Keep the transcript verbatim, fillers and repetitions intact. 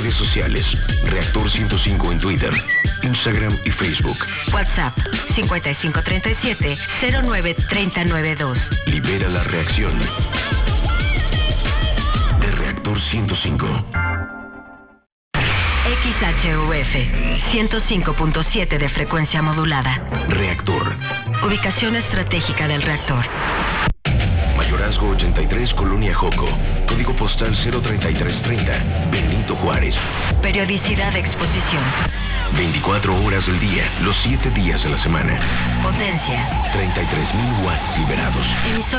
redes sociales. Reactor ciento cinco en Twitter, Instagram y Facebook. WhatsApp cincuenta y cinco treinta y siete cero nueve treinta noventa y dos. Libera la reacción. De Reactor ciento cinco. X H U F ciento cinco punto siete de frecuencia modulada. Reactor. Ubicación estratégica del reactor. Mayorazgo ochenta y tres, Colonia Joco. Código postal cero treinta y tres treinta, Benito Juárez. Periodicidad de exposición. veinticuatro horas del día, los siete días de la semana. Potencia. treinta y tres mil watts liberados. Emisor